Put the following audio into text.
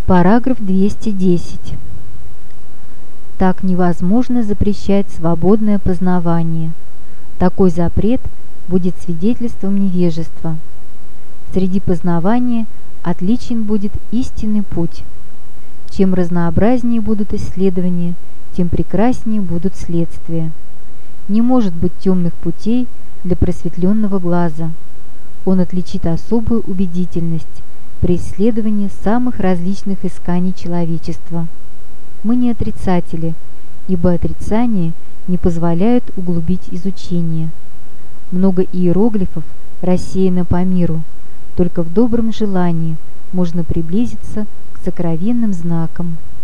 Параграф 210. Так невозможно запрещать свободное познавание. Такой запрет будет свидетельством невежества. Среди познавания отличен будет истинный путь. Чем разнообразнее будут исследования, тем прекраснее будут следствия. Не может быть темных путей для просветленного глаза. Он отличит особую убедительность при исследовании самых различных исканий человечества. Мы не отрицатели, ибо отрицание не позволяет углубить изучение. Много иероглифов рассеяно по миру, только в добром желании можно приблизиться к сокровенным знакам.